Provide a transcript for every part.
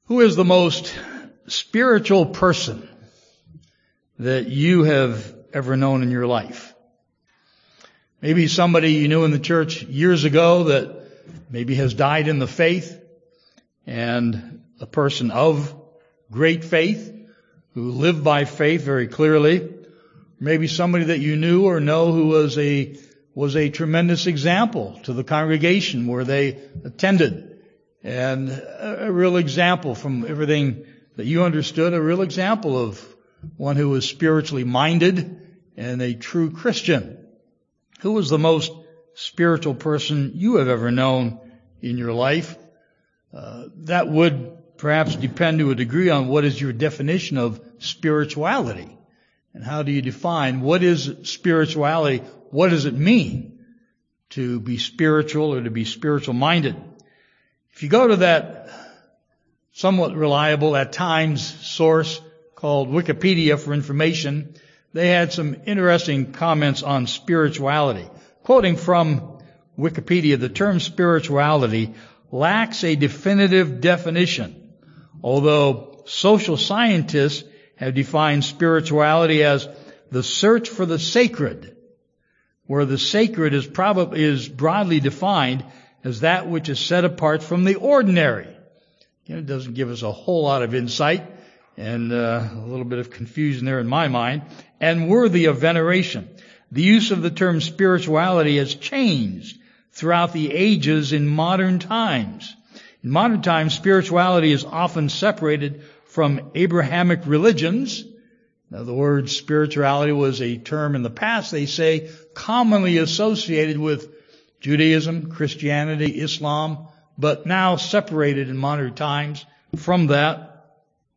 Who is the most spiritual person that you have ever known in your life? Maybe somebody you knew in the church years ago that maybe has died in the faith, and a person of great faith who lived by faith very clearly. Maybe somebody that you knew or know who was a tremendous example to the congregation where they attended. And a real example from everything that you understood, a real example of one who was spiritually minded and a true Christian. Who was the most spiritual person you have ever known in your life? That would perhaps depend to a degree on what is your definition of spirituality. And how do you define what is spirituality? What does it mean to be spiritual or to be spiritual minded? If you go to that somewhat reliable, at times, source called Wikipedia for information, they had some interesting comments on spirituality. Quoting from Wikipedia, the term spirituality lacks a definitive definition, although social scientists have defined spirituality as the search for the sacred, where the sacred is broadly defined as that which is set apart from the ordinary. It doesn't give us a whole lot of insight, and a little bit of confusion there in my mind, and worthy of veneration. The use of the term spirituality has changed throughout the ages in modern times. In modern times, spirituality is often separated from Abrahamic religions. Now, the word spirituality was a term in the past, they say, commonly associated with Judaism, Christianity, Islam, but now separated in modern times from that,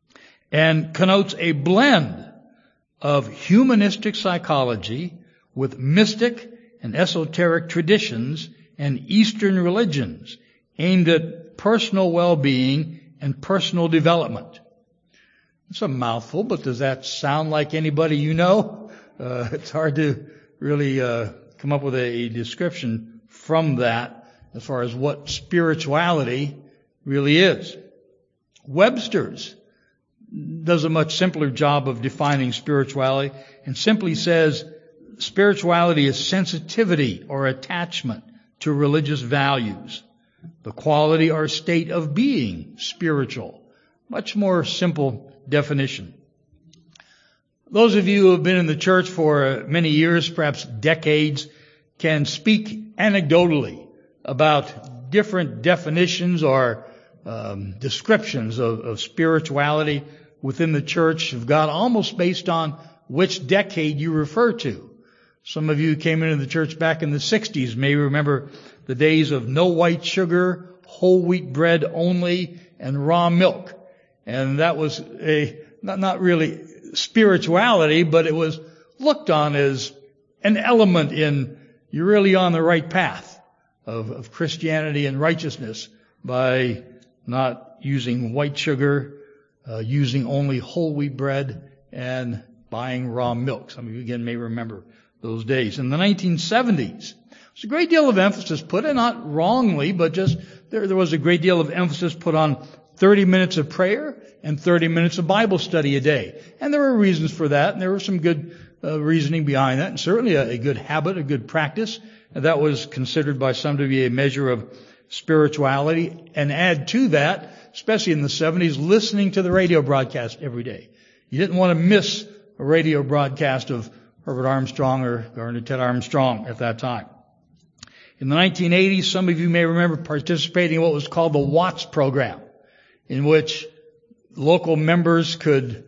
and connotes a blend of humanistic psychology with mystic and esoteric traditions and Eastern religions aimed at personal well-being and personal development. It's a mouthful, but does that sound like anybody you know? It's hard to really come up with a description from that as far as what spirituality really is. Webster's does a much simpler job of defining spirituality and simply says spirituality is sensitivity or attachment to religious values, the quality or state of being spiritual. Much more simple definition. Those of you who have been in the church for many years, perhaps decades, can speak anecdotally about different definitions or descriptions of spirituality within the church of God, almost based on which decade you refer to. Some of you who came into the church back in the 60s may remember the days of no white sugar, whole wheat bread only, and raw milk. And that was not really spirituality, but it was looked on as an element in you're really on the right path of Christianity and righteousness by not using white sugar, using only whole wheat bread, and buying raw milk. Some of you again may remember those days. In the 1970s, there's a great deal of emphasis put, and not wrongly, but just there was a great deal of emphasis put on 30 minutes of prayer and 30 minutes of Bible study a day. And there were reasons for that, and there was some good reasoning behind that, and certainly a good habit, a good practice. And that was considered by some to be a measure of spirituality. And add to that, especially in the 70s, listening to the radio broadcast every day. You didn't want to miss a radio broadcast of Herbert Armstrong or Garner Ted Armstrong at that time. In the 1980s, some of you may remember participating in what was called the Watts program, in which local members could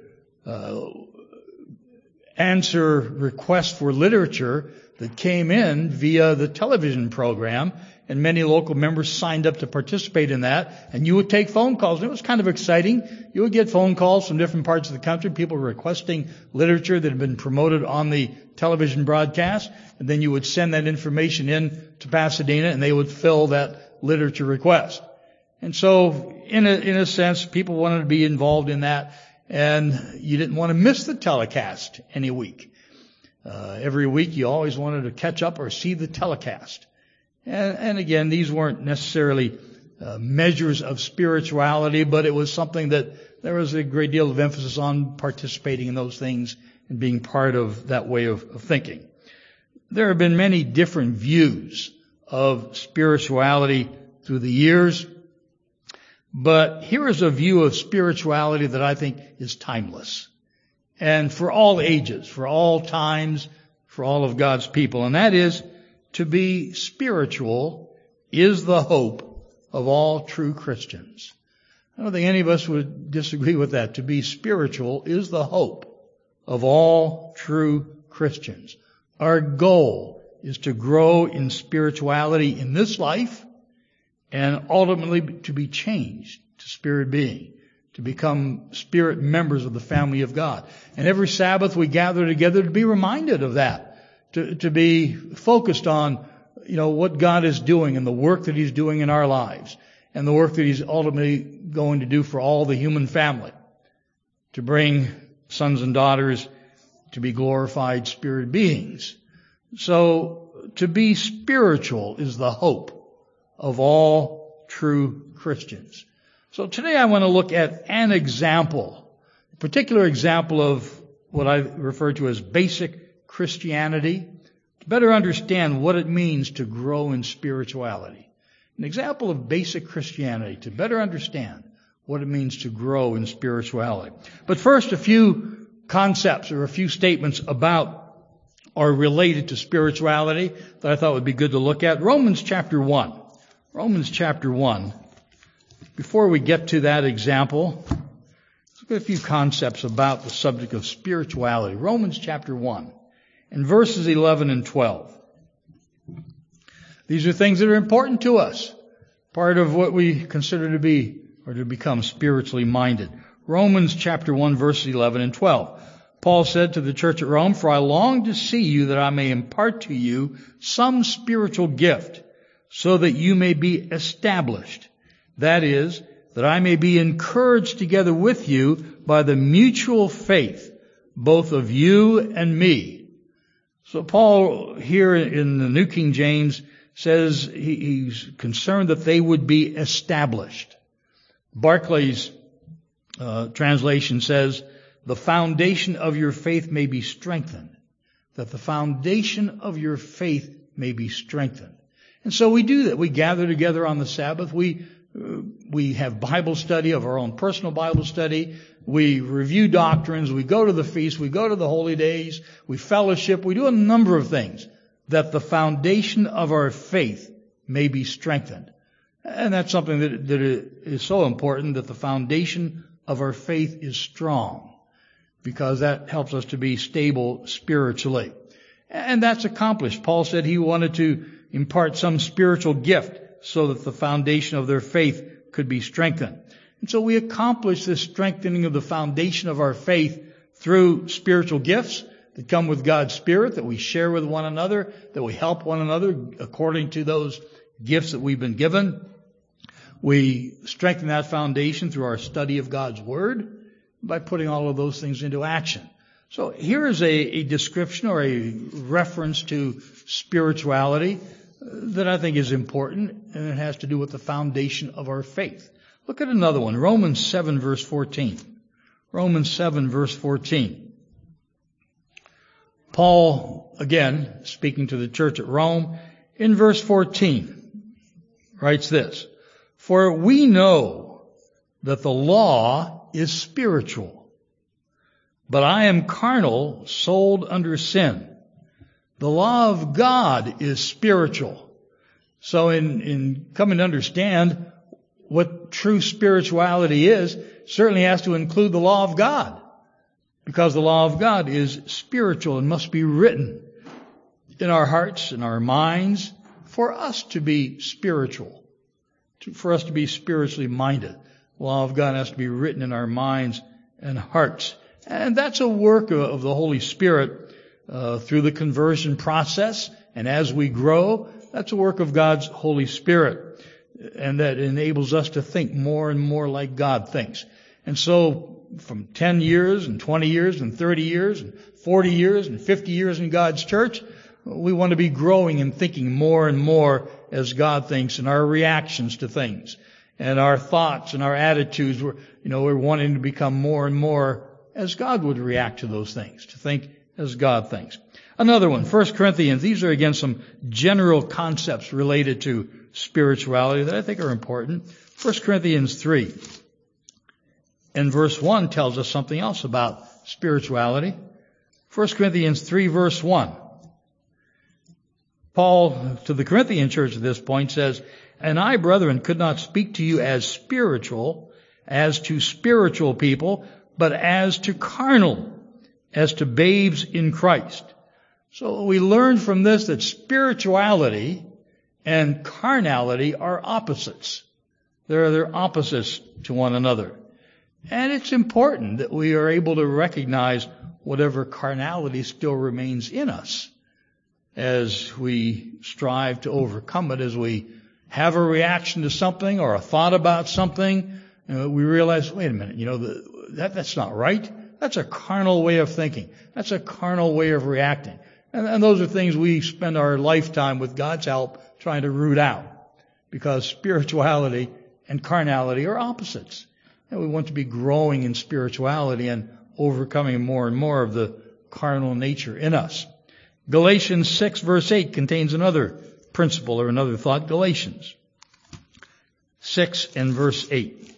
answer requests for literature that came in via the television program, and many local members signed up to participate in that, and you would take phone calls, and it was kind of exciting. You would get phone calls from different parts of the country, people requesting literature that had been promoted on the television broadcast, and then you would send that information in to Pasadena, and they would fill that literature request. And so, in a sense, people wanted to be involved in that, and you didn't want to miss the telecast any week. Every week you always wanted to catch up or see the telecast. And again, these weren't necessarily measures of spirituality, but it was something that there was a great deal of emphasis on participating in those things and being part of that way of thinking. There have been many different views of spirituality through the years, but here is a view of spirituality that I think is timeless, and for all ages, for all times, for all of God's people, and that is to be spiritual is the hope of all true Christians. I don't think any of us would disagree with that. To be spiritual is the hope of all true Christians. Our goal is to grow in spirituality in this life and ultimately to be changed to spirit being, to become spirit members of the family of God. And every Sabbath we gather together to be reminded of that, to be focused on what God is doing and the work that He's doing in our lives and the work that He's ultimately going to do for all the human family, to bring sons and daughters to be glorified spirit beings. So to be spiritual is the hope of all true Christians. So today I want to look at an example, a particular example of what I refer to as basic Christianity, to better understand what it means to grow in spirituality. An example of basic Christianity, to better understand what it means to grow in spirituality. But first, a few concepts or a few statements about or related to spirituality that I thought would be good to look at. Romans chapter 1. Romans chapter 1. Before we get to that example, let's look at a few concepts about the subject of spirituality. Romans chapter 1. In verses 11 and 12. These are things that are important to us. Part of what we consider to be or to become spiritually minded. Romans chapter 1 verses 11 and 12. Paul said to the church at Rome, "For I long to see you that I may impart to you some spiritual gift so that you may be established. That is, that I may be encouraged together with you by the mutual faith, both of you and me." So Paul here in the New King James says he's concerned that they would be established. Barclay's translation says, "The foundation of your faith may be strengthened." That the foundation of your faith may be strengthened. And so we do that. We gather together on the Sabbath. We have Bible study, of our own personal Bible study. We review doctrines. We go to the feast. We go to the holy days. We fellowship. We do a number of things that the foundation of our faith may be strengthened. And that's something that is so important, that the foundation of our faith is strong, because that helps us to be stable spiritually. And that's accomplished. Paul said he wanted to impart some spiritual gift so that the foundation of their faith could be strengthened. And so we accomplish this strengthening of the foundation of our faith through spiritual gifts that come with God's Spirit, that we share with one another, that we help one another according to those gifts that we've been given. We strengthen that foundation through our study of God's Word by putting all of those things into action. So here is a description or a reference to spirituality that I think is important, and it has to do with the foundation of our faith. Look at another one, Romans 7 verse 14. Romans 7 verse 14. Paul, again, speaking to the church at Rome, in verse 14, writes this, "For we know that the law is spiritual, but I am carnal, sold under sin. The law of God is spiritual." So in coming to understand what true spirituality is, certainly has to include the law of God, because the law of God is spiritual and must be written in our hearts, in our minds, for us to be spiritual, for us to be spiritually minded. The law of God has to be written in our minds and hearts. And that's a work of the Holy Spirit through the conversion process. And as we grow, that's a work of God's Holy Spirit. And that enables us to think more and more like God thinks. And so from 10 years and 20 years and 30 years and 40 years and 50 years in God's church, we want to be growing and thinking more and more as God thinks, and our reactions to things, and our thoughts and our attitudes. We're wanting to become more and more as God would react to those things, to think as God thinks. Another one, 1 Corinthians. These are again some general concepts related to spirituality that I think are important. 1 Corinthians 3 and verse 1 tells us something else about spirituality. 1 Corinthians 3 verse 1. Paul, to the Corinthian church at this point, says, "And I, brethren, could not speak to you as spiritual, as to spiritual people, but as to carnal, as to babes in Christ." So we learn from this that spirituality and carnality are opposites. They're opposites to one another. And it's important that we are able to recognize whatever carnality still remains in us as we strive to overcome it, as we have a reaction to something or a thought about something. We realize, wait a minute, that's not right. That's a carnal way of thinking. That's a carnal way of reacting. And those are things we spend our lifetime with God's help trying to root out, because spirituality and carnality are opposites. And we want to be growing in spirituality and overcoming more and more of the carnal nature in us. Galatians 6 verse 8 contains another principle or another thought. Galatians 6 and verse 8.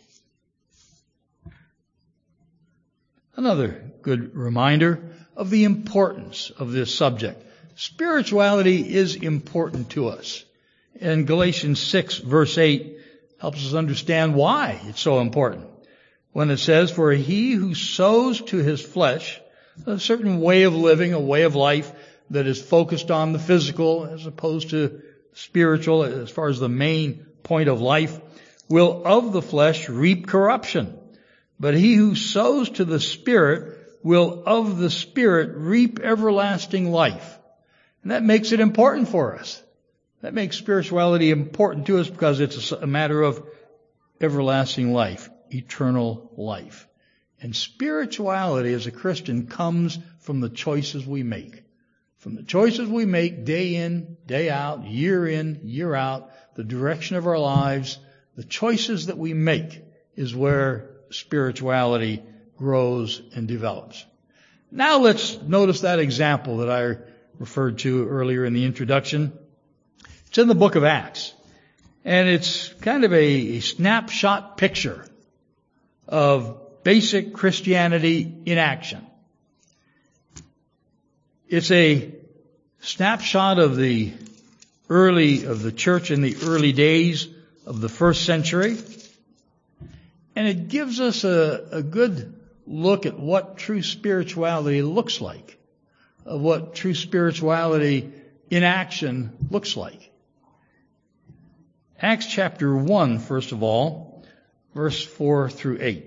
Another good reminder of the importance of this subject. Spirituality is important to us. And Galatians 6 verse 8 helps us understand why it's so important. When it says, "For he who sows to his flesh," a certain way of living, a way of life that is focused on the physical as opposed to spiritual as far as the main point of life, "will of the flesh reap corruption. But he who sows to the Spirit will of the Spirit reap everlasting life." And that makes it important for us. That makes spirituality important to us because it's a matter of everlasting life, eternal life. And spirituality as a Christian comes from the choices we make. From the choices we make day in, day out, in, year out, the direction of our lives, the choices that we make is where spirituality grows and develops. Now let's notice that example that I referred to earlier in the introduction. It's in the book of Acts. And it's kind of a snapshot picture of basic Christianity in action. It's a snapshot of the church in the early days of the first century. And it gives us a good look at what true spirituality looks like, of what true spirituality in action looks like. Acts chapter 1, first of all, verse 4 through 8.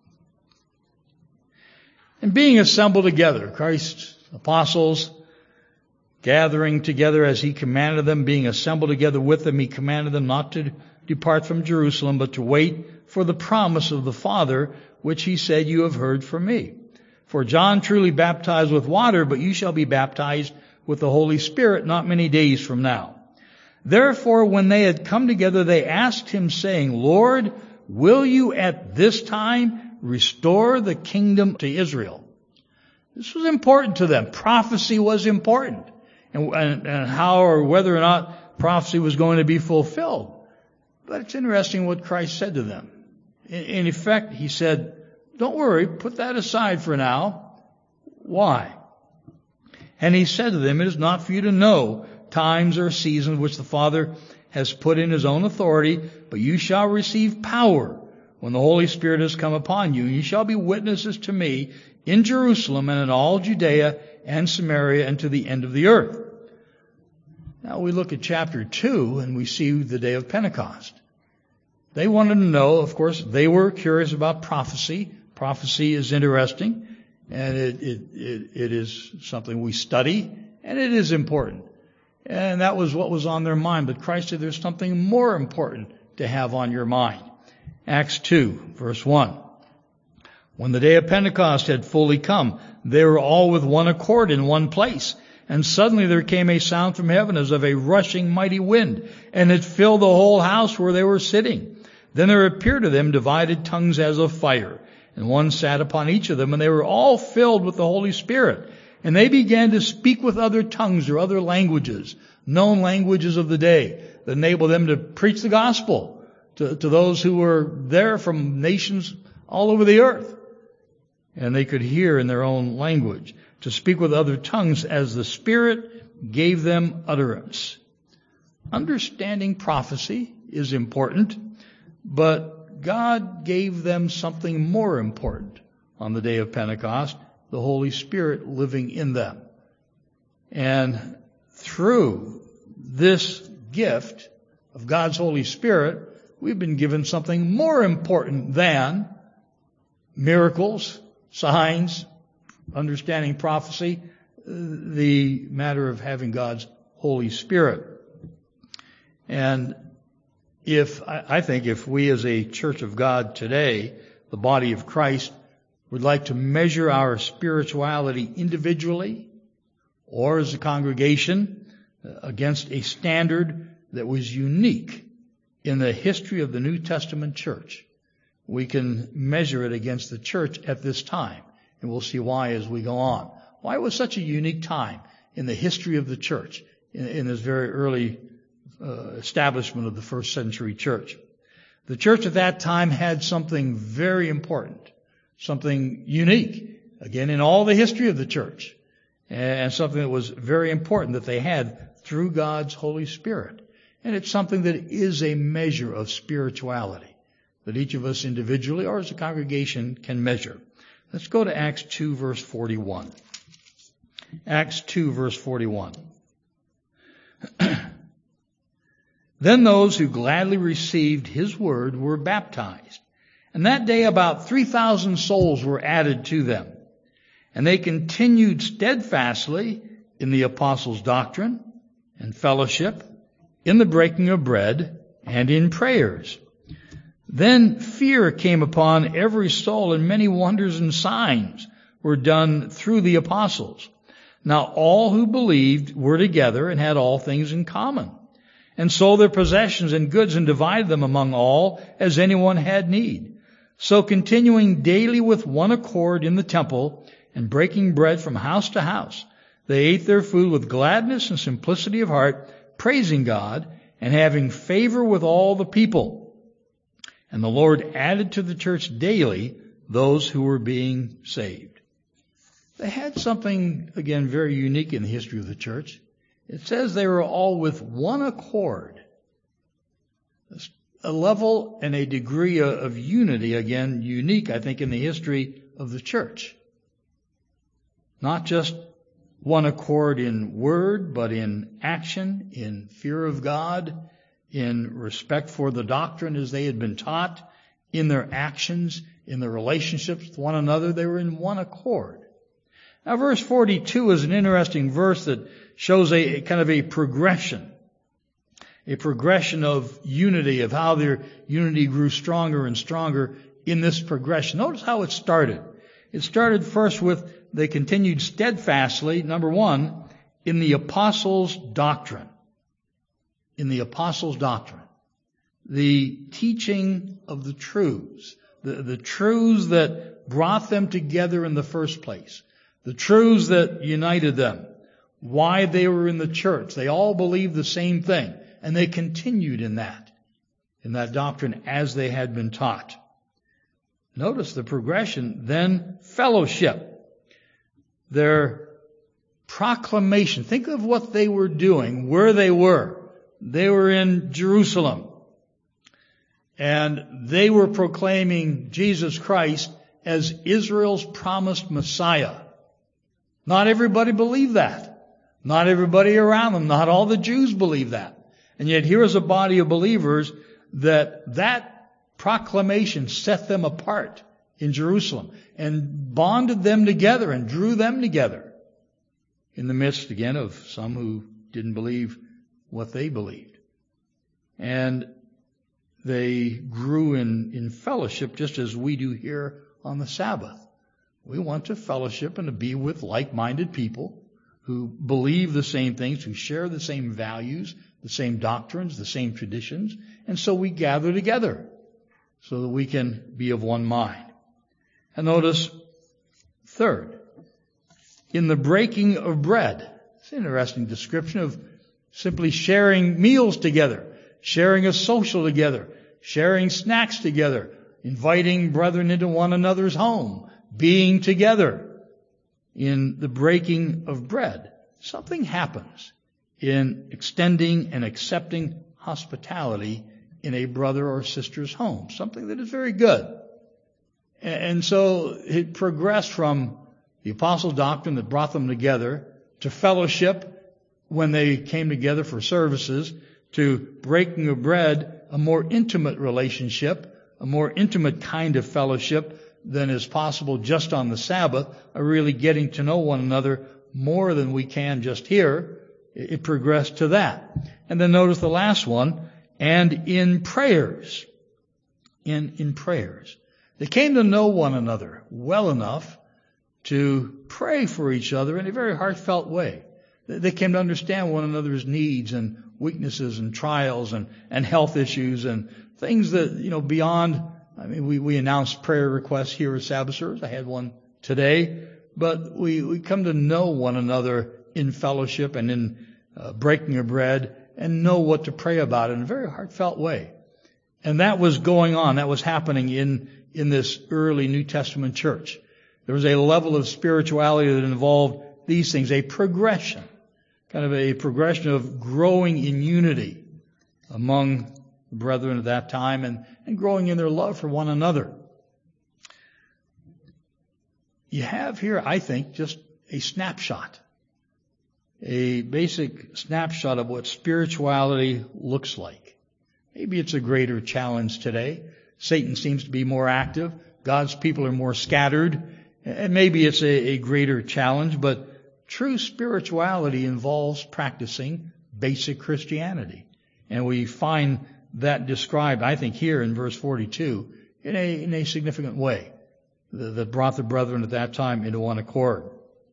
"And being assembled together," Christ's apostles gathering together as he commanded them, being assembled together with them, he commanded them not to depart from Jerusalem, but to wait for the promise of the Father, which he said, "You have heard from me. For John truly baptized with water, but you shall be baptized with the Holy Spirit not many days from now." Therefore, when they had come together, they asked him, saying, "Lord, will you at this time restore the kingdom to Israel?" This was important to them. Prophecy was important. And how or whether or not prophecy was going to be fulfilled. But it's interesting what Christ said to them. In effect, he said, "Don't worry, put that aside for now." Why? And he said to them, "It is not for you to know times or seasons which the Father has put in his own authority, but you shall receive power when the Holy Spirit has come upon you. You shall be witnesses to me in Jerusalem and in all Judea and Samaria and to the end of the earth." Now we look at chapter 2 and we see the day of Pentecost. They wanted to know, of course, they were curious about prophecy. Prophecy is interesting, and it is something we study, and it is important. And that was what was on their mind. But Christ said there's something more important to have on your mind. Acts 2, verse 1. "When the day of Pentecost had fully come, they were all with one accord in one place. And suddenly there came a sound from heaven as of a rushing mighty wind, and it filled the whole house where they were sitting. Then there appeared to them divided tongues as of fire, and one sat upon each of them, and they were all filled with the Holy Spirit. And they began to speak with other tongues or other languages, known languages of the day, that enabled them to preach the gospel to those who were there from nations all over the earth. And they could hear in their own language, to speak with other tongues as the Spirit gave them utterance. Understanding prophecy is important, but God gave them something more important on the day of Pentecost, the Holy Spirit living in them. And through this gift of God's Holy Spirit, we've been given something more important than miracles, signs, understanding prophecy, the matter of having God's Holy Spirit. And I think if we as a church of God today, the body of Christ, would like to measure our spirituality individually or as a congregation against a standard that was unique in the history of the New Testament church, we can measure it against the church at this time. And we'll see why as we go on. Why it was such a unique time in the history of the church, in this very early establishment of the first century church. The church at that time had something very important, something unique, again, in all the history of the church, and something that was very important that they had through God's Holy Spirit. And it's something that is a measure of spirituality that each of us individually or as a congregation can measure. Let's go to Acts 2, verse 41. Acts 2, verse 41. Then those who gladly received his word were baptized. And that day about 3,000 souls were added to them. And they continued steadfastly in the apostles' doctrine and fellowship, in the breaking of bread, and in prayers. Then fear came upon every soul, and many wonders and signs were done through the apostles. Now all who believed were together and had all things in common, and sold their possessions and goods and divided them among all as anyone had need. So continuing daily with one accord in the temple and breaking bread from house to house, they ate their food with gladness and simplicity of heart, praising God and having favor with all the people. And the Lord added to the church daily those who were being saved. They had something, again, very unique in the history of the church. It says they were all with one accord. A level and a degree of unity, again, unique, I think, in the history of the church. Not just one accord in word, but in action, in fear of God, in respect for the doctrine as they had been taught, in their actions, in their relationships with one another. They were in one accord. Now, verse 42 is an interesting verse that shows a kind of a progression of unity, of how their unity grew stronger and stronger in this progression. Notice how it started. It started first with they continued steadfastly, number one, in the apostles' doctrine. In the apostles' doctrine. The teaching of the truths. The truths that brought them together in the first place. The truths that united them. Why they were in the church. They all believed the same thing. And they continued in that doctrine as they had been taught. Notice the progression. Then fellowship. Their proclamation. Think of what they were doing, where they were. They were in Jerusalem. And they were proclaiming Jesus Christ as Israel's promised Messiah. Not everybody believed that. Not everybody around them. Not all the Jews believed that. And yet here is a body of believers that proclamation set them apart in Jerusalem and bonded them together and drew them together in the midst, again, of some who didn't believe what they believed. And they grew in fellowship just as we do here on the Sabbath. We want to fellowship and to be with like-minded people who believe the same things, who share the same values, the same doctrines, the same traditions. And so we gather together so that we can be of one mind. And notice, third, in the breaking of bread. It's an interesting description of simply sharing meals together, sharing a social together, sharing snacks together, inviting brethren into one another's home, being together. In the breaking of bread, something happens in extending and accepting hospitality in a brother or sister's home, something that is very good. And so it progressed from the apostle doctrine that brought them together to fellowship when they came together for services, to breaking of bread, a more intimate relationship, a more intimate kind of fellowship than is possible just on the Sabbath, are really getting to know one another more than we can just here. It progressed to that. And then notice the last one, and in prayers. In prayers. They came to know one another well enough to pray for each other in a very heartfelt way. They came to understand one another's needs and weaknesses and trials and health issues and things that, beyond. I mean, we announce prayer requests here at Sabbath service. I had one today. But we come to know one another in fellowship and in breaking of bread and know what to pray about in a very heartfelt way. And that was going on. That was happening in this early New Testament church. There was a level of spirituality that involved these things, a progression, kind of a progression of growing in unity among the brethren at that time and growing in their love for one another. You have here, I think, just a snapshot, a basic snapshot of what spirituality looks like. Maybe it's a greater challenge today. Satan seems to be more active. God's people are more scattered. And maybe it's a greater challenge, but true spirituality involves practicing basic Christianity. And we find that described, I think, here in verse 42 in a significant way that brought the brethren at that time into one accord.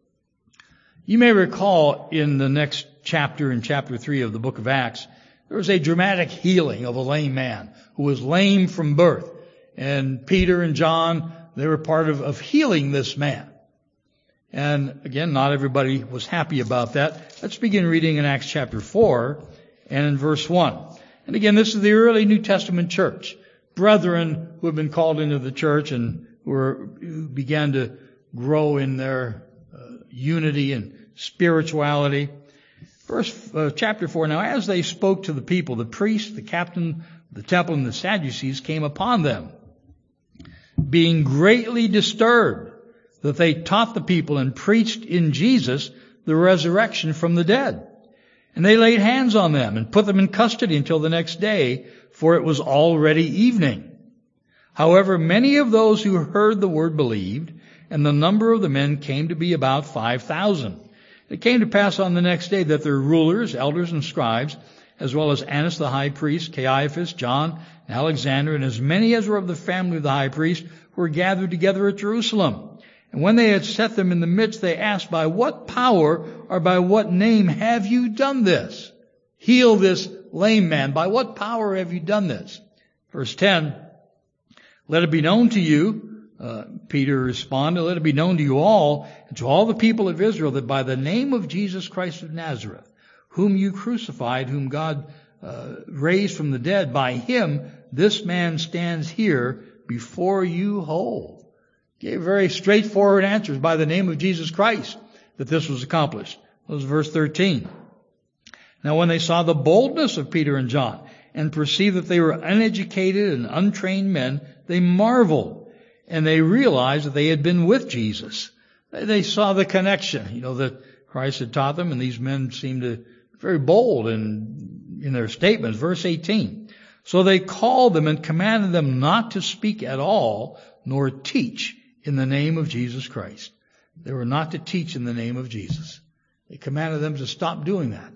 You may recall in the next chapter, in chapter 3 of the book of Acts, there was a dramatic healing of a lame man who was lame from birth. And Peter and John, they were part of healing this man. And again, not everybody was happy about that. Let's begin reading in Acts chapter 4 and in verse 1. And again, this is the early New Testament church. Brethren who have been called into the church and who began to grow in their unity and spirituality. Chapter 4, now as they spoke to the people, the priests, the captain of the temple, and the Sadducees came upon them, being greatly disturbed that they taught the people and preached in Jesus the resurrection from the dead. And they laid hands on them and put them in custody until the next day, for it was already evening. However, many of those who heard the word believed, and the number of the men came to be about 5,000. It came to pass on the next day that their rulers, elders, and scribes, as well as Annas the high priest, Caiaphas, John, and Alexander, and as many as were of the family of the high priest, were gathered together at Jerusalem. And when they had set them in the midst, they asked, by what power or by what name have you done this? Heal this lame man. By what power have you done this? Verse 10, let it be known to you, Peter responded, let it be known to you all and to all the people of Israel that by the name of Jesus Christ of Nazareth, whom you crucified, whom God raised from the dead, by him this man stands here before you whole. Gave very straightforward answers, by the name of Jesus Christ, that this was accomplished. That was verse 13. Now when they saw the boldness of Peter and John and perceived that they were uneducated and untrained men, they marveled. And they realized that they had been with Jesus. They saw the connection, that Christ had taught them, and these men seemed to be very bold in their statements. Verse 18. So they called them and commanded them not to speak at all, nor teach in the name of Jesus Christ. They were not to teach in the name of Jesus. They commanded them to stop doing that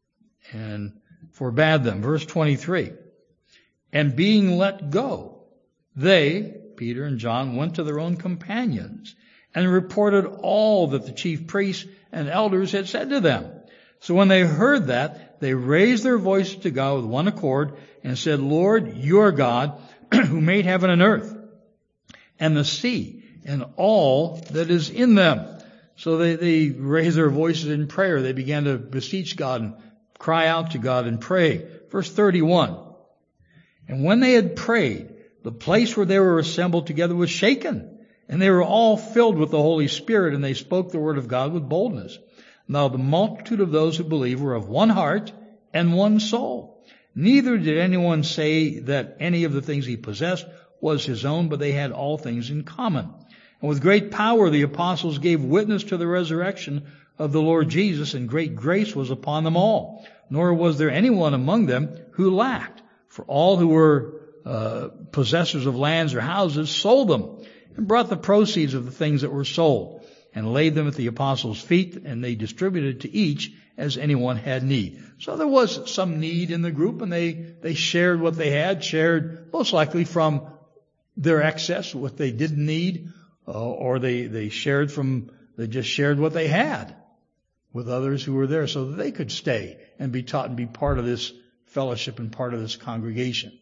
and forbade them. Verse 23. And being let go, they, Peter and John, went to their own companions and reported all that the chief priests and elders had said to them. So when they heard that, they raised their voices to God with one accord and said, Lord, you are God, who made heaven and earth, and the sea, and all that is in them. So they raised their voices in prayer. They began to beseech God and cry out to God and pray. Verse 31. And when they had prayed, the place where they were assembled together was shaken, and they were all filled with the Holy Spirit, and they spoke the word of God with boldness. Now the multitude of those who believed were of one heart and one soul. Neither did anyone say that any of the things he possessed was his own, but they had all things in common. And with great power the apostles gave witness to the resurrection of the Lord Jesus, and great grace was upon them all. Nor was there anyone among them who lacked. For all who were possessors of lands or houses sold them, and brought the proceeds of the things that were sold, and laid them at the apostles' feet, and they distributed to each as anyone had need. So there was some need in the group, and they shared what they had, shared most likely from their excess, what they didn't need, or they just shared what they had with others who were there so that they could stay and be taught and be part of this fellowship and part of this congregation.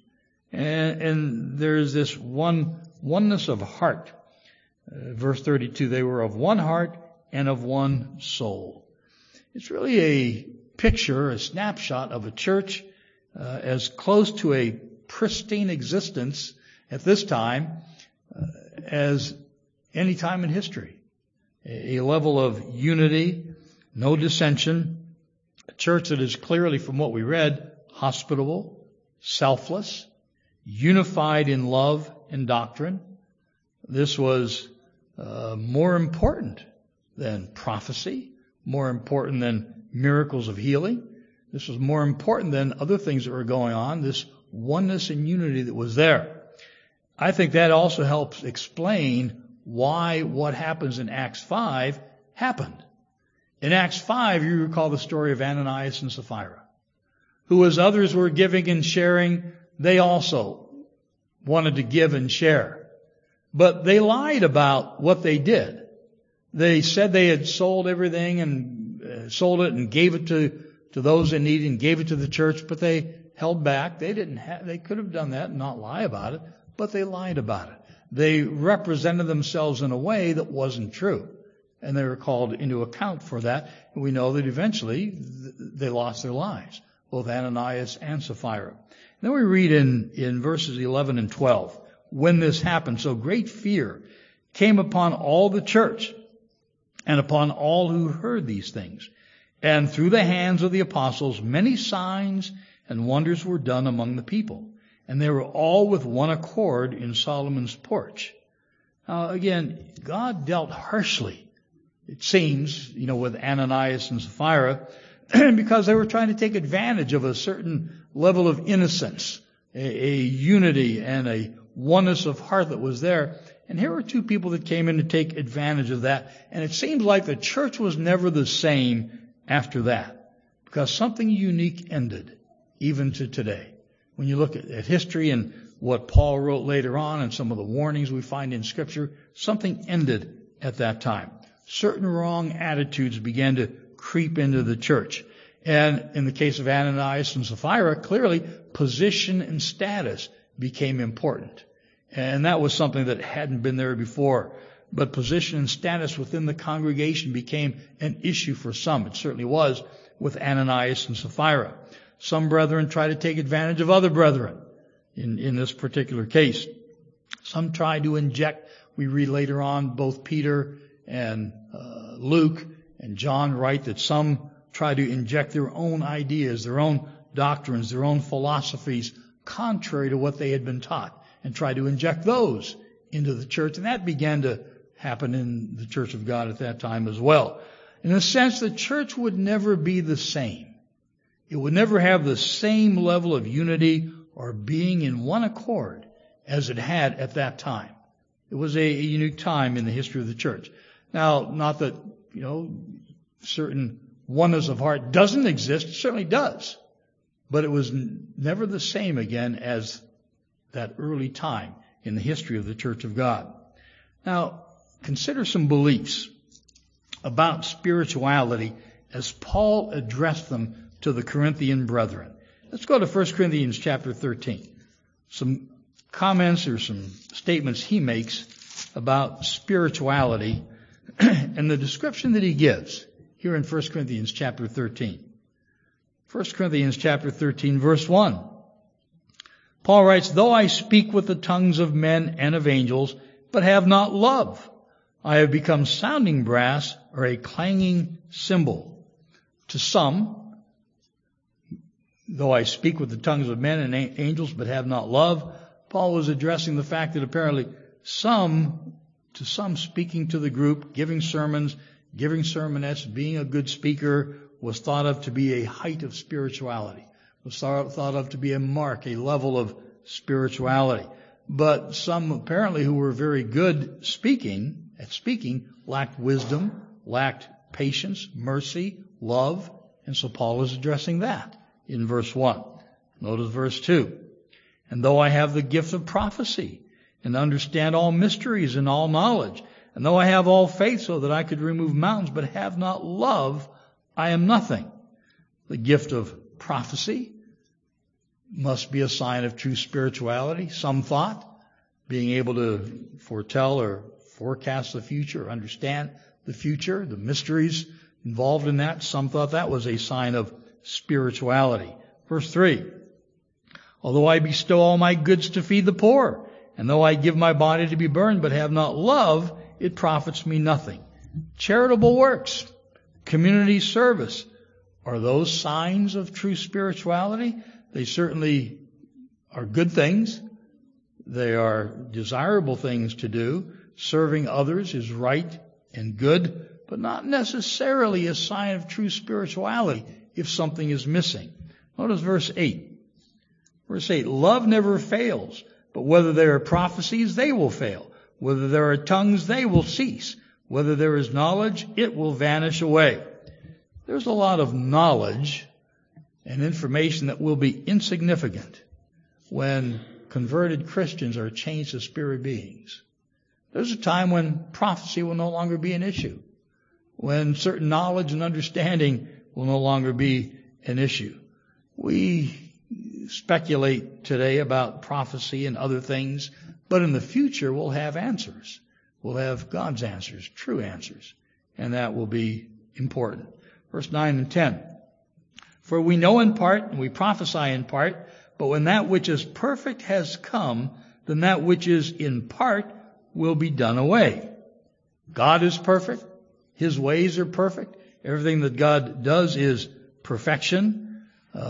And there's this oneness of heart. Verse 32, they were of one heart and of one soul. It's really a picture, a snapshot of a church as close to a pristine existence at this time as any time in history. A level of unity, no dissension, a church that is clearly, from what we read, hospitable, selfless, unified in love and doctrine. This was more important than prophecy, more important than miracles of healing. This was more important than other things that were going on, this oneness and unity that was there. I think that also helps explain why what happens in Acts 5 happened. In Acts 5, you recall the story of Ananias and Sapphira, who, as others were giving and sharing, they also wanted to give and share. But they lied about what they did. They said they had sold everything and sold it and gave it to those in need and gave it to the church, but they held back. They could have done that and not lie about it, but they lied about it. They represented themselves in a way that wasn't true. And they were called into account for that. And we know that eventually they lost their lives, both Ananias and Sapphira. Then we read in verses 11 and 12, when this happened, so great fear came upon all the church and upon all who heard these things. And through the hands of the apostles, many signs and wonders were done among the people. And they were all with one accord in Solomon's porch. Now again, God dealt harshly, it seems, with Ananias and Sapphira, because they were trying to take advantage of a certain level of innocence, a unity and a oneness of heart that was there. And here were two people that came in to take advantage of that. And it seems like the church was never the same after that, because something unique ended, even to today. When you look at history and what Paul wrote later on and some of the warnings we find in Scripture, something ended at that time. Certain wrong attitudes began to creep into the church. And in the case of Ananias and Sapphira, clearly position and status became important. And that was something that hadn't been there before. But position and status within the congregation became an issue for some. It certainly was with Ananias and Sapphira. Some brethren try to take advantage of other brethren in this particular case. Some try to inject, we read later on, both Peter and Luke and John write that some try to inject their own ideas, their own doctrines, their own philosophies, contrary to what they had been taught, and try to inject those into the church. And that began to happen in the Church of God at that time as well. In a sense, the church would never be the same. It would never have the same level of unity or being in one accord as it had at that time. It was a unique time in the history of the church. Now, not that, certain oneness of heart doesn't exist. It certainly does. But it was never the same again as that early time in the history of the Church of God. Now, consider some beliefs about spirituality as Paul addressed them to the Corinthian brethren. Let's go to 1 Corinthians chapter 13. Some comments or some statements he makes about spirituality and the description that he gives here in 1 Corinthians chapter 13. 1 Corinthians chapter 13, verse 1. Paul writes, "Though I speak with the tongues of men and of angels, but have not love, I have become sounding brass or a clanging cymbal. To some, though I speak with the tongues of men and angels, but have not love," Paul was addressing the fact that apparently some speaking to the group, giving sermons, giving sermonettes, being a good speaker was thought of to be a height of spirituality, was thought of to be a mark, a level of spirituality. But some apparently who were very good at speaking lacked wisdom, lacked patience, mercy, love, and so Paul is addressing that in verse 1. Notice verse 2. "And though I have the gift of prophecy, and understand all mysteries and all knowledge, and though I have all faith so that I could remove mountains, but have not love, I am nothing." The gift of prophecy must be a sign of true spirituality. Some thought being able to foretell or forecast the future, or understand the future, the mysteries involved in that. Some thought that was a sign of spirituality. Verse 3. "Although I bestow all my goods to feed the poor, and though I give my body to be burned, but have not love, it profits me nothing." Charitable works, community service, are those signs of true spirituality? They certainly are good things. They are desirable things to do. Serving others is right and good, but not necessarily a sign of true spirituality if something is missing. Notice verse 8. Verse 8, "Love never fails, but whether there are prophecies, they will fail. Whether there are tongues, they will cease. Whether there is knowledge, it will vanish away." There's a lot of knowledge and information that will be insignificant when converted Christians are changed to spirit beings. There's a time when prophecy will no longer be an issue, when certain knowledge and understanding will no longer be an issue. We speculate today about prophecy and other things, but in the future we'll have answers. We'll have God's answers, true answers, and that will be important. Verse 9 and 10. "For we know in part, and we prophesy in part, but when that which is perfect has come, then that which is in part will be done away." God is perfect. His ways are perfect. Everything that God does is perfection.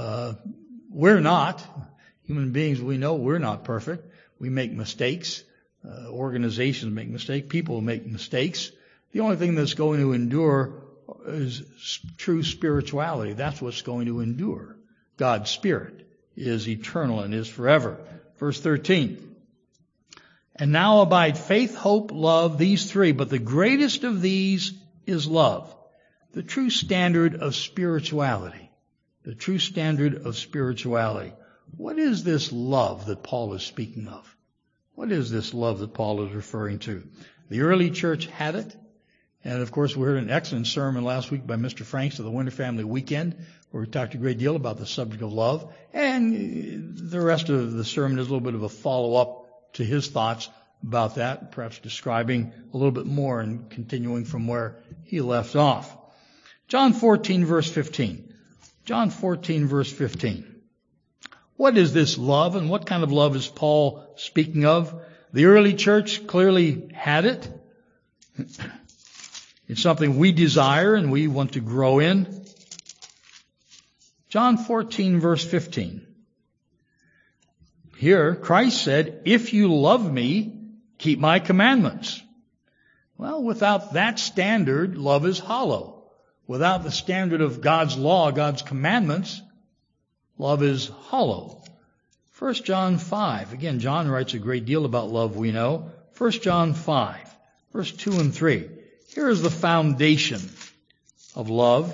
We're not. Human beings, we know we're not perfect. We make mistakes. Organizations make mistakes. People make mistakes. The only thing that's going to endure is true spirituality. That's what's going to endure. God's Spirit is eternal and is forever. Verse 13. "And now abide faith, hope, love, these three, but the greatest of these is love." The true standard of spirituality. The true standard of spirituality. What is this love that Paul is speaking of? What is this love that Paul is referring to? The early church had it. And of course, we heard an excellent sermon last week by Mr. Franks of the Winter Family Weekend, where we talked a great deal about the subject of love. And the rest of the sermon is a little bit of a follow-up to his thoughts about that, perhaps describing a little bit more and continuing from where he left off. John 14, verse 15. John 14, verse 15. What is this love, and what kind of love is Paul speaking of? The early church clearly had it. It's something we desire and we want to grow in. John 14, verse 15. Here, Christ said, "If you love me, keep my commandments." Well, without that standard, love is hollow. Without the standard of God's law, God's commandments, love is hollow. 1 John 5. Again, John writes a great deal about love, we know. 1 John 5, verse 2 and 3. Here is the foundation of love.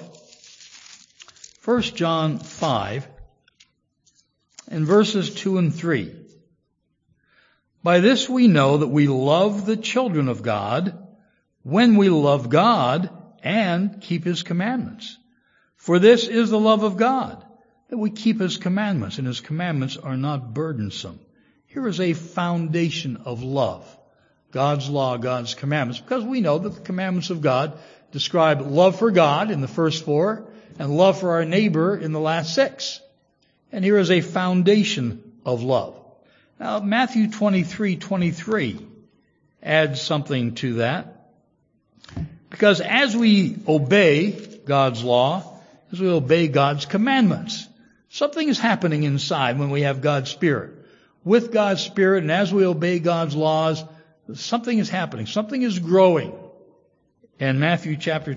1 John 5 and verses 2 and 3. "By this we know that we love the children of God, when we love God and keep His commandments. For this is the love of God, that we keep His commandments, and His commandments are not burdensome. Here is a foundation of love. God's law, God's commandments, because we know that the commandments of God describe love for God in the first 4 and love for our neighbor in the last 6. And here is a foundation of love. Now, Matthew 23:23 adds something to that. Because as we obey God's law, as we obey God's commandments, something is happening inside when we have God's Spirit. With God's Spirit and as we obey God's laws, something is happening. Something is growing. And Matthew chapter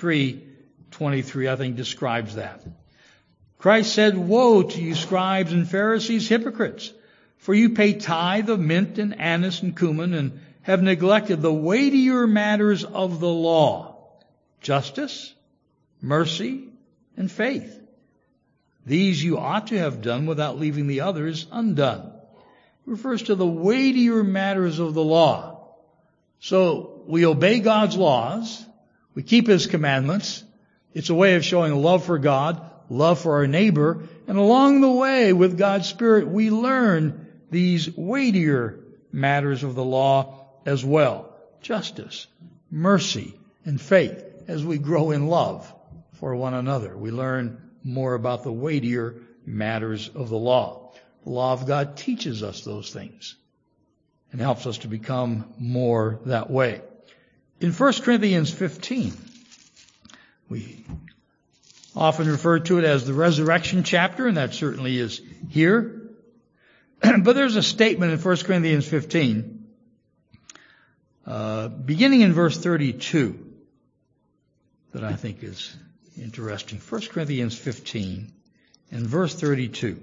23:23, I think, describes that. Christ said, "Woe to you scribes and Pharisees, hypocrites! For you pay tithe of mint and anise and cumin and have neglected the weightier matters of the law, justice, mercy, and faith. These you ought to have done without leaving the others undone." It refers to the weightier matters of the law. So we obey God's laws. We keep His commandments. It's a way of showing love for God, love for our neighbor. And along the way, with God's Spirit, we learn these weightier matters of the law as well. Justice, mercy, and faith. As we grow in love for one another, we learn more about the weightier matters of the law. The law of God teaches us those things and helps us to become more that way. In 1 Corinthians 15, we often refer to it as the resurrection chapter, and that certainly is here. But there's a statement in 1 Corinthians 15, beginning in verse 32, that I think is interesting. 1 Corinthians 15 and verse 32.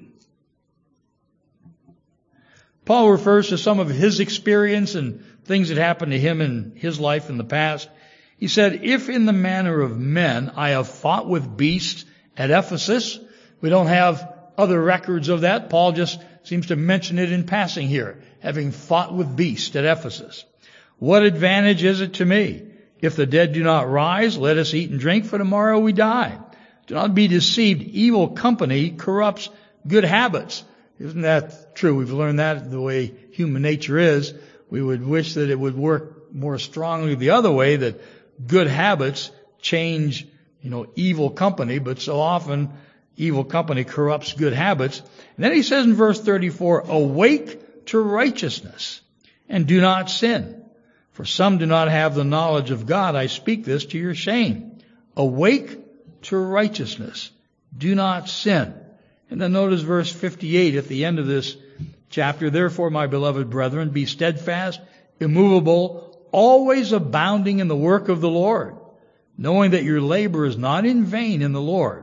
Paul refers to some of his experience and things that happened to him in his life in the past. He said, "If in the manner of men I have fought with beasts at Ephesus," we don't have other records of that. Paul just seems to mention it in passing here, having fought with beasts at Ephesus. "What advantage is it to me? If the dead do not rise, let us eat and drink, for tomorrow we die. Do not be deceived. Evil company corrupts good habits." Isn't that true? We've learned that the way human nature is. We would wish that it would work more strongly the other way, that good habits change, evil company, but so often evil company corrupts good habits. And then he says in verse 34, "Awake to righteousness and do not sin. For some do not have the knowledge of God. I speak this to your shame. Awake to righteousness. Do not sin." And then notice verse 58 at the end of this chapter. "Therefore, my beloved brethren, be steadfast, immovable, always abounding in the work of the Lord, knowing that your labor is not in vain in the Lord."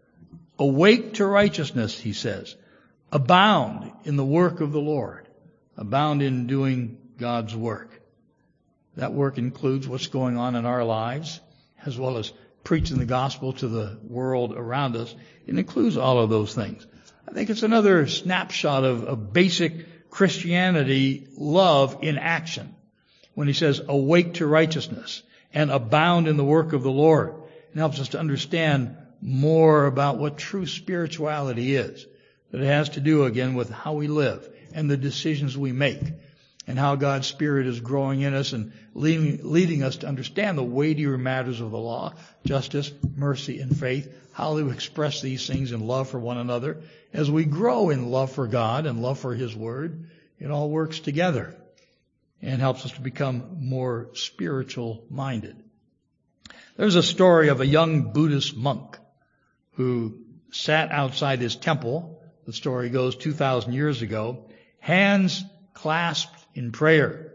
Awake to righteousness, he says. Abound in the work of the Lord. Abound in doing God's work. That work includes what's going on in our lives, as well as preaching the gospel to the world around us. It includes all of those things. I think it's another snapshot of basic Christianity love in action. When he says, "Awake to righteousness and abound in the work of the Lord." It helps us to understand more about what true spirituality is. That it has to do, again, with how we live and the decisions we make, and how God's Spirit is growing in us and leading us to understand the weightier matters of the law, justice, mercy, and faith, how to express these things in love for one another. As we grow in love for God and love for His Word, it all works together and helps us to become more spiritual-minded. There's a story of a young Buddhist monk who sat outside his temple, the story goes 2,000 years ago, hands clasped in prayer.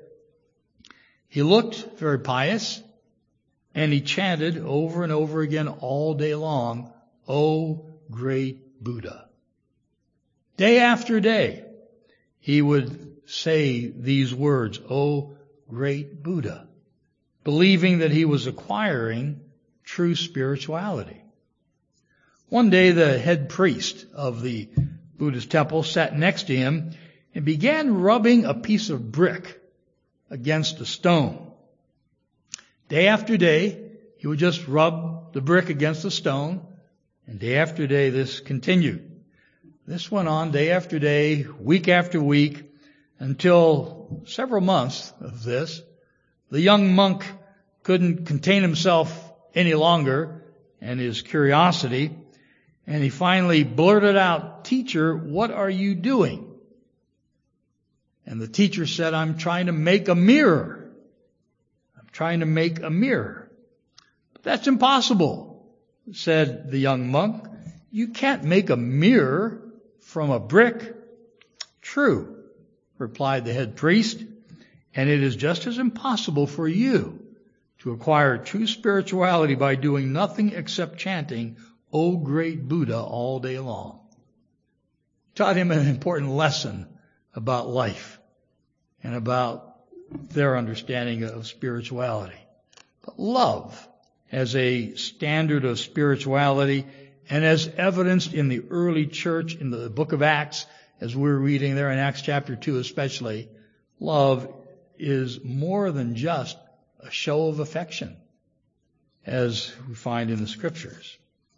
He looked very pious, and he chanted over and over again all day long, "O great Buddha." Day after day, he would say these words, "O great Buddha," believing that he was acquiring true spirituality. One day, the head priest of the Buddhist temple sat next to him and began rubbing a piece of brick against a stone. Day after day, he would just rub the brick against the stone, and day after day this continued. This went on day after day, week after week, until several months of this. The young monk couldn't contain himself any longer and his curiosity, and he finally blurted out, "Teacher, what are you doing?" And the teacher said, "I'm trying to make a mirror. I'm trying to make a mirror." "But that's impossible," said the young monk. "You can't make a mirror from a brick." "True," replied the head priest, "and it is just as impossible for you to acquire true spirituality by doing nothing except chanting, 'O great Buddha,' all day long." Taught him an important lesson about life and about their understanding of spirituality. But love as a standard of spirituality, and as evidenced in the early church in the book of Acts, as we're reading there in Acts chapter 2 especially, love is more than just a show of affection, as we find in the Scriptures.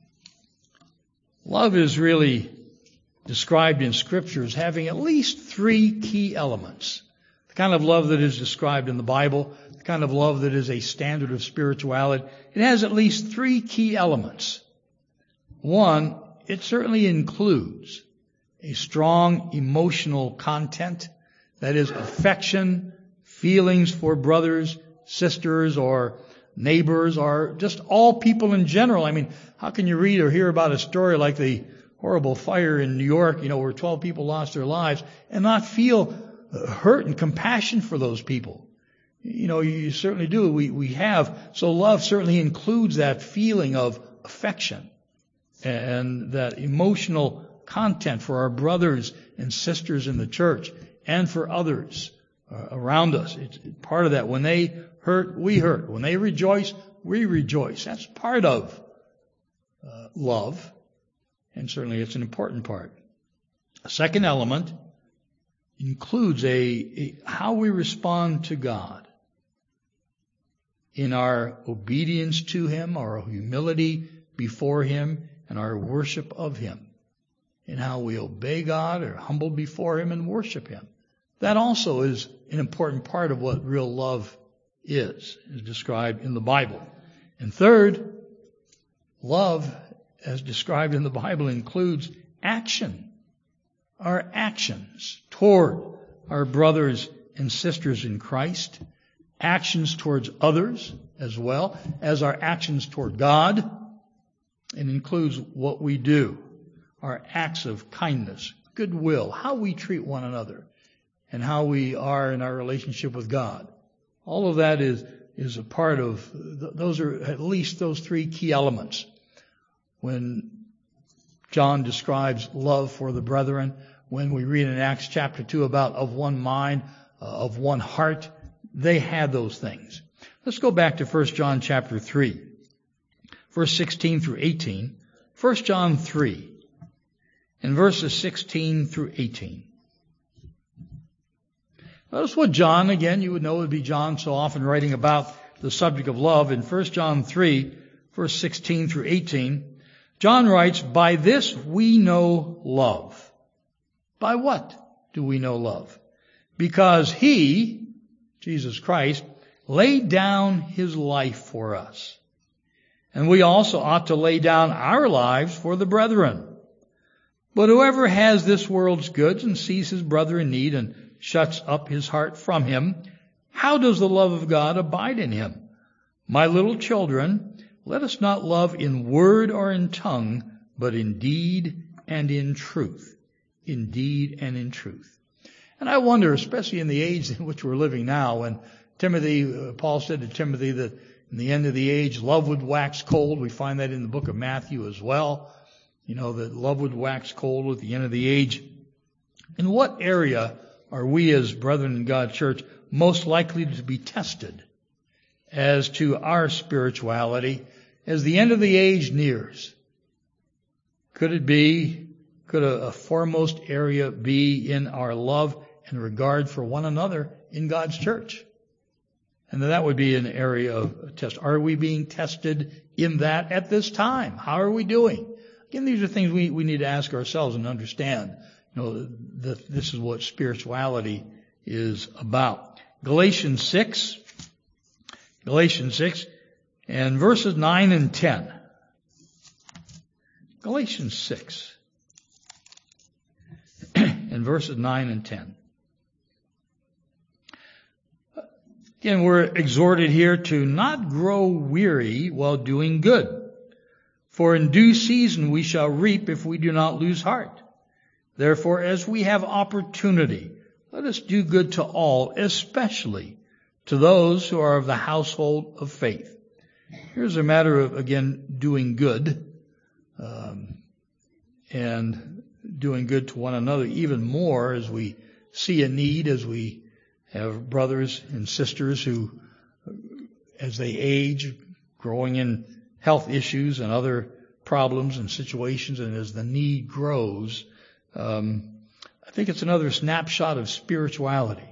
Love is really described in Scripture as having at least three key elements. The kind of love that is described in the Bible, the kind of love that is a standard of spirituality, it has at least three key elements. One, it certainly includes a strong emotional content, that is affection, feelings for brothers, sisters, or neighbors, or just all people in general. I mean, how can you read or hear about a story like the horrible fire in New York, where 12 people lost their lives, and not feel hurt and compassion for those people? You certainly do. We have. So love certainly includes that feeling of affection and that emotional content for our brothers and sisters in the church and for others around us. It's part of that. When they hurt, we hurt. When they rejoice, we rejoice. That's part of love, and certainly it's an important part. A second element includes how we respond to God in our obedience to Him, our humility before Him, and our worship of Him, in how we obey God, are humble before Him, and worship Him. That also is an important part of what real love is described in the Bible. And third, love, as described in the Bible, includes action. Our actions toward our brothers and sisters in Christ, actions towards others as well as our actions toward God. It includes what we do, our acts of kindness, goodwill, how we treat one another, and how we are in our relationship with God. All of that is a part of, those are at least those three key elements. When John describes love for the brethren, when we read in Acts chapter 2 about of one mind, of one heart, they had those things. Let's go back to 1 John chapter 3, verse 16 through 18. 1 John 3, and verses 16 through 18. Notice what John, again, you would know it would be John so often writing about the subject of love. In 1 John 3, verse 16 through 18, John writes, "By this we know love." By what do we know love? Because He, Jesus Christ, laid down His life for us. And we also ought to lay down our lives for the brethren. But whoever has this world's goods and sees his brother in need and shuts up his heart from him, how does the love of God abide in him? My little children, let us not love in word or in tongue, but in deed and in truth. In deed and in truth. And I wonder, especially in the age in which we're living now, when Paul said to Timothy that in the end of the age, love would wax cold. We find that in the book of Matthew as well. That love would wax cold at the end of the age. In what area are we as brethren in God's church most likely to be tested as to our spirituality as the end of the age nears? Could a foremost area be in our love and regard for one another in God's church? And that would be an area of test. Are we being tested in that at this time? How are we doing? Again, these are things we need to ask ourselves and understand. That this is what spirituality is about. Galatians 6 and verses 9 and 10. Galatians 6 and verses 9 and 10. Again, we're exhorted here to not grow weary while doing good. For in due season we shall reap if we do not lose heart. Therefore, as we have opportunity, let us do good to all, especially to those who are of the household of faith. Here's a matter of, again, doing good, and doing good to one another even more as we see a need, as we have brothers and sisters who, as they age, growing in health issues and other problems and situations, and as the need grows, I think it's another snapshot of spirituality.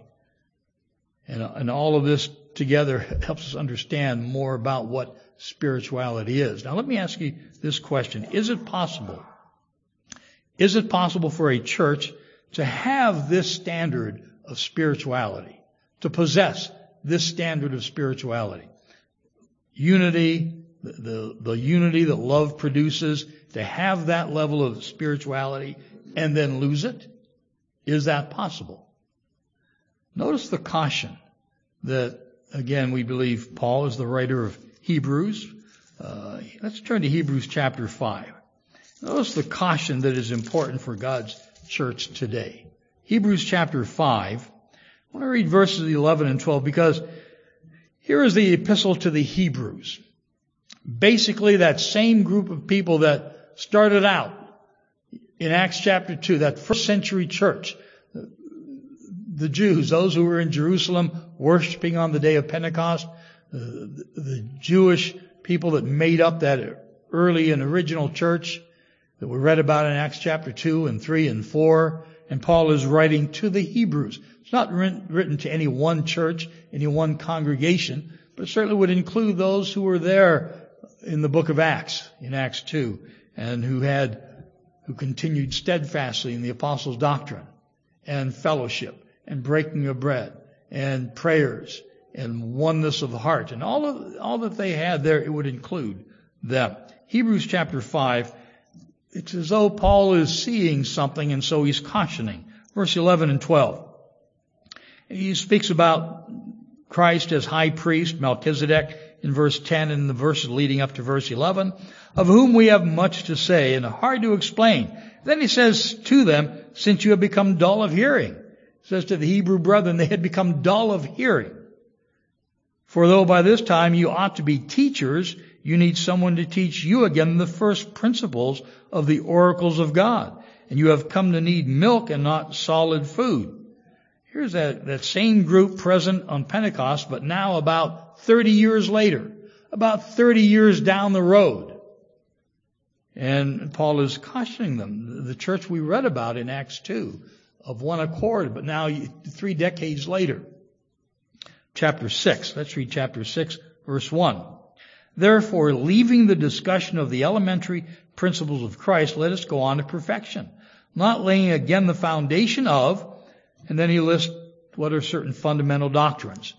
And all of this together helps us understand more about what spirituality is. Now let me ask you this question. Is it possible for a church to have this standard of spirituality, to possess this standard of spirituality? Unity, the unity that love produces, to have that level of spirituality and then lose it? Is that possible? Notice the caution that, again, we believe Paul is the writer of Hebrews. Let's turn to Hebrews chapter 5. Notice the caution that is important for God's church today. Hebrews chapter 5. I want to read verses 11 and 12 because here is the epistle to the Hebrews. Basically, that same group of people that started out in Acts chapter 2, that first century church, the Jews, those who were in Jerusalem worshiping on the day of Pentecost, the Jewish people that made up that early and original church that we read about in Acts chapter 2 and 3 and 4. And Paul is writing to the Hebrews. It's not written to any one church, any one congregation, but it certainly would include those who were there in the book of Acts, in Acts 2, and who continued steadfastly in the apostles' doctrine and fellowship and breaking of bread and prayers and oneness of the heart. And all that they had there, it would include them. Hebrews chapter 5, it's as though Paul is seeing something, and so he's cautioning. Verse 11 and 12. He speaks about Christ as high priest, Melchizedek, in verse 10 and the verses leading up to verse 11, of whom we have much to say and hard to explain. Then he says to them, since you have become dull of hearing. He says to the Hebrew brethren, they had become dull of hearing. For though by this time you ought to be teachers, you need someone to teach you again the first principles of the oracles of God. And you have come to need milk and not solid food. Here's that same group present on Pentecost, but now about 30 years later, about 30 years down the road. And Paul is cautioning them. The church we read about in Acts 2, of one accord, but now 3 decades later. Chapter 6. Let's read chapter 6, verse 1. Therefore, leaving the discussion of the elementary principles of Christ, let us go on to perfection, not laying again the foundation of, and then he lists what are certain fundamental doctrines.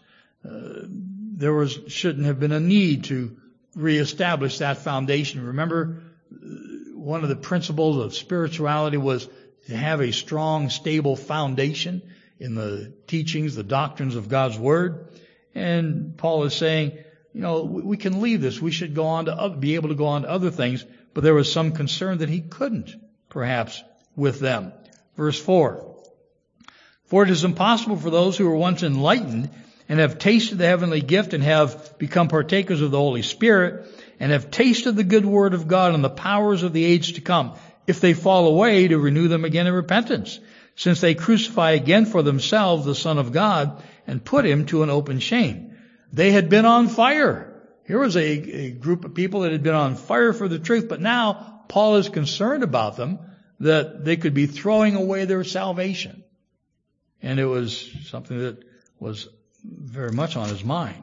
There shouldn't have been a need to reestablish that foundation. Remember, one of the principles of spirituality was to have a strong, stable foundation in the teachings, the doctrines of God's Word. And Paul is saying, we can leave this. We should go on to be able to go on to other things. But there was some concern that he couldn't, perhaps, with them. Verse 4. For it is impossible for those who were once enlightened and have tasted the heavenly gift and have become partakers of the Holy Spirit and have tasted the good word of God and the powers of the age to come, if they fall away, to renew them again in repentance, since they crucify again for themselves the Son of God and put him to an open shame. They had been on fire. Here was a group of people that had been on fire for the truth, but now Paul is concerned about them, that they could be throwing away their salvation. And it was something that was very much on his mind.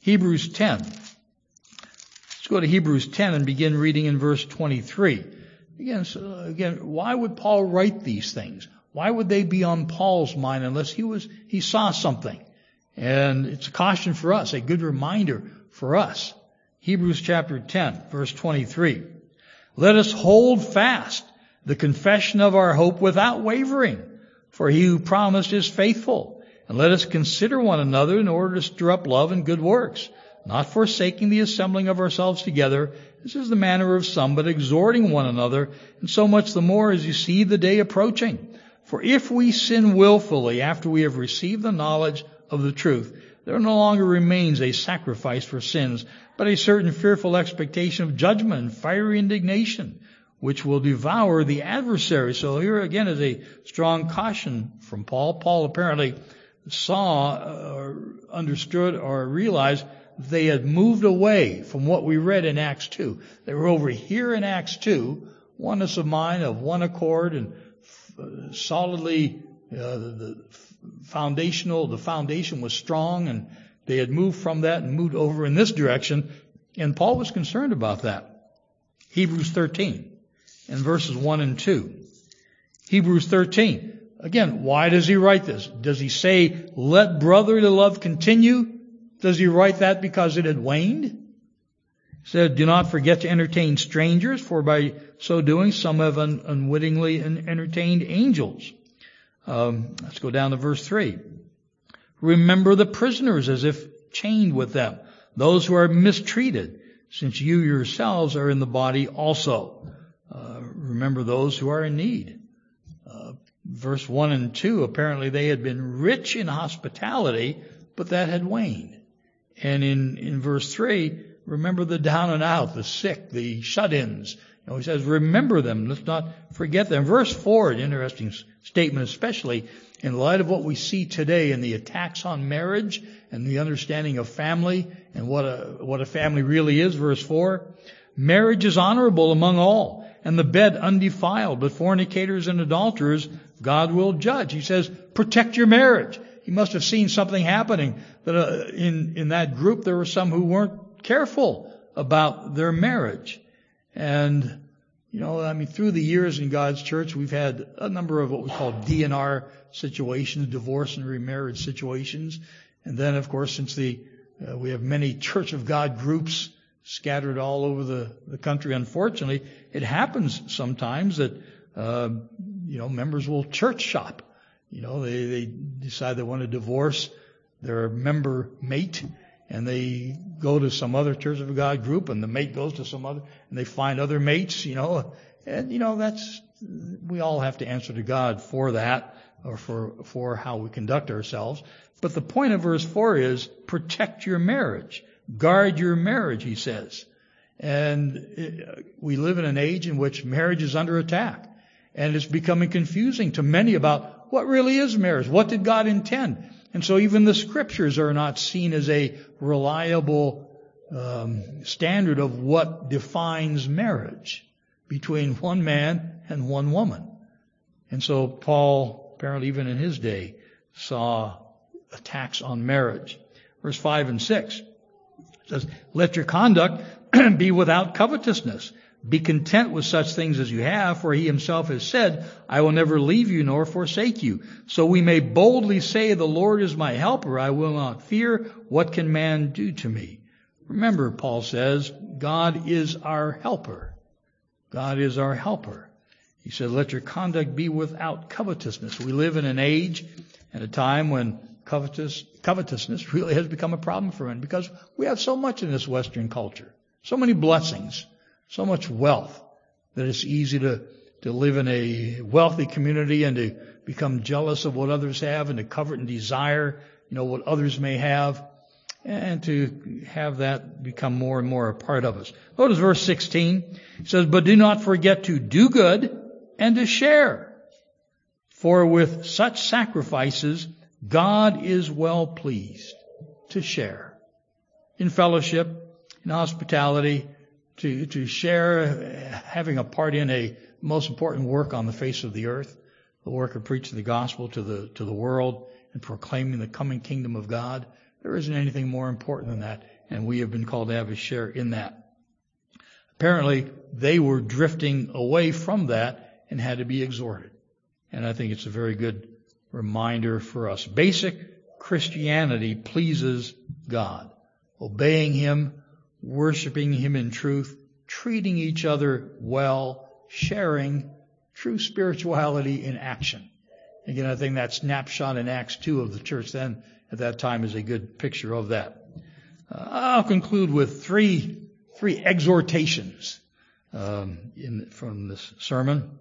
Hebrews 10. Let's go to Hebrews 10 and begin reading in verse 23. Again, why would Paul write these things? Why would they be on Paul's mind unless he saw something? And it's a caution for us, a good reminder for us. Hebrews chapter 10, verse 23. Let us hold fast the confession of our hope without wavering, for he who promised is faithful. And let us consider one another in order to stir up love and good works, not forsaking the assembling of ourselves together, as is the manner of some, but exhorting one another, and so much the more as you see the day approaching. For if we sin willfully after we have received the knowledge of the truth, there no longer remains a sacrifice for sins, but a certain fearful expectation of judgment and fiery indignation, which will devour the adversary. So here again is a strong caution from Paul. Paul apparently saw, or understood, or realized they had moved away from what we read in Acts 2. They were over here in Acts 2, oneness of mind, of one accord, and solidly the foundation was strong, and they had moved from that and moved over in this direction, and Paul was concerned about that. Hebrews 13 and verses 1 and 2. Hebrews 13. Again, why does he write this? Does he say, let brotherly love continue? Does he write that because it had waned? He said, do not forget to entertain strangers, for by so doing some have unwittingly entertained angels. Let's go down to verse 3. Remember the prisoners as if chained with them, those who are mistreated, since you yourselves are in the body also. Remember those who are in need. Verse 1 and 2, apparently they had been rich in hospitality, but that had waned. And in verse 3, remember the down and out, the sick, the shut-ins. He says, remember them. Let's not forget them. Verse 4, an interesting statement, especially in light of what we see today in the attacks on marriage and the understanding of family and what a family really is. Verse 4, marriage is honorable among all, and the bed undefiled, but fornicators and adulterers God will judge. He says, protect your marriage. He must have seen something happening that in that group there were some who weren't careful about their marriage. And, through the years in God's church, we've had a number of what we call DNR situations, divorce and remarriage situations. And then, of course, since we have many Church of God groups scattered all over the country, unfortunately, it happens sometimes that, members will church shop. They decide they want to divorce their member mate, and they go to some other Church of God group, and the mate goes to some other, and they find other mates, that's, we all have to answer to God for that, or for how we conduct ourselves. But the point of verse 4 is, protect your marriage. Guard your marriage, he says. And we live in an age in which marriage is under attack. And it's becoming confusing to many about what really is marriage. What did God intend? And so even the scriptures are not seen as a reliable standard of what defines marriage between one man and one woman. And so Paul, apparently even in his day, saw attacks on marriage. Verse 5 and 6 says, let your conduct be without covetousness. Be content with such things as you have, for he himself has said, I will never leave you nor forsake you. So we may boldly say, the Lord is my helper. I will not fear. What can man do to me? Remember, Paul says, God is our helper. God is our helper. He said, let your conduct be without covetousness. We live in an age and a time when covetousness really has become a problem for men, because we have so much in this Western culture, so many blessings, so much wealth, that it's easy to live in a wealthy community and to become jealous of what others have and to covet and desire, what others may have, and to have that become more and more a part of us. Notice verse 16. It says, but do not forget to do good and to share, for with such sacrifices God is well pleased to share in fellowship, in hospitality, to share, having a part in a most important work on the face of the earth, the work of preaching the gospel to the world and proclaiming the coming kingdom of God. There isn't anything more important than that. and we have been called to have a share in that. Apparently, they were drifting away from that and had to be exhorted. And I think it's a very good reminder for us. Basic Christianity pleases God. Obeying Him, worshiping Him in truth, treating each other well, sharing true spirituality in action. Again, I think that snapshot in Acts 2 of the church then at that time is a good picture of that. I'll conclude with three exhortations from this sermon.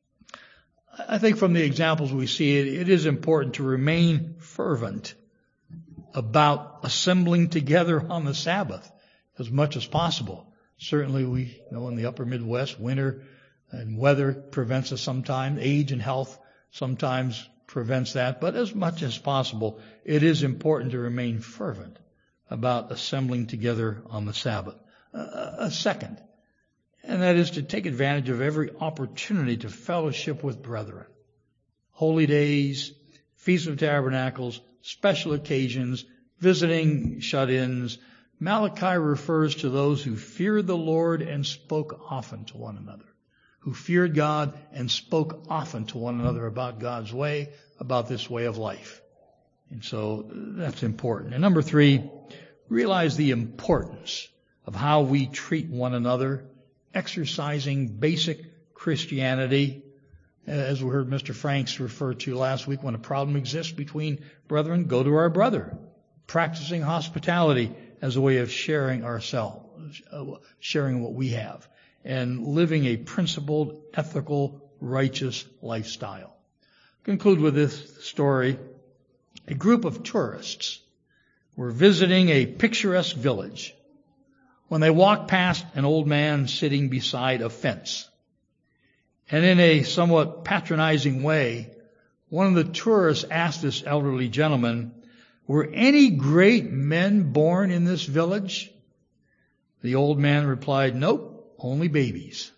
I think from the examples we see, it is important to remain fervent about assembling together on the Sabbath as much as possible. Certainly we know in the upper Midwest, winter and weather prevents us sometimes. Age and health sometimes prevents that. But as much as possible, it is important to remain fervent about assembling together on the Sabbath. A second, and that is to take advantage of every opportunity to fellowship with brethren. Holy days, Feast of Tabernacles, special occasions, visiting shut-ins. Malachi refers to those who feared the Lord and spoke often to one another. Who feared God and spoke often to one another about God's way, about this way of life. And so that's important. And number 3, realize the importance of how we treat one another, exercising basic Christianity, as we heard Mr. Franks refer to last week. When a problem exists between brethren, go to our brother. Practicing hospitality as a way of sharing ourselves, sharing what we have, and living a principled, ethical, righteous lifestyle. Conclude with this story. A group of tourists were visiting a picturesque village when they walked past an old man sitting beside a fence. And in a somewhat patronizing way, one of the tourists asked this elderly gentleman, "Were any great men born in this village?" The old man replied, "Nope, only babies."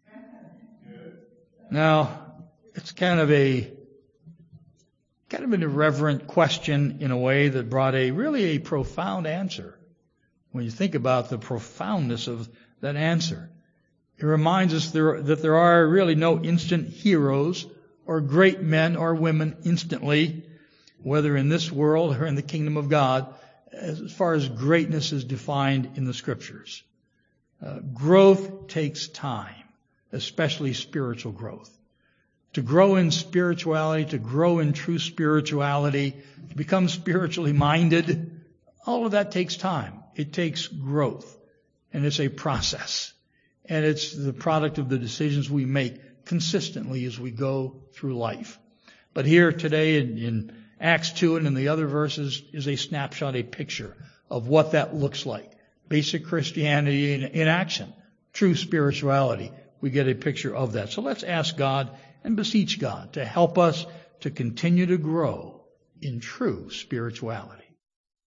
Now, it's kind of an irreverent question in a way that brought a profound answer. When you think about the profoundness of that answer, it reminds us that there are really no instant heroes or great men or women instantly, whether in this world or in the kingdom of God, as far as greatness is defined in the Scriptures. Growth takes time, especially spiritual growth. To grow in spirituality, to grow in true spirituality, to become spiritually minded, all of that takes time. It takes growth, and it's a process. And it's the product of the decisions we make consistently as we go through life. But here today in Acts 2 and in the other verses is a snapshot, a picture of what that looks like. Basic Christianity in action, true spirituality. We get a picture of that. So let's ask God and beseech God to help us to continue to grow in true spirituality.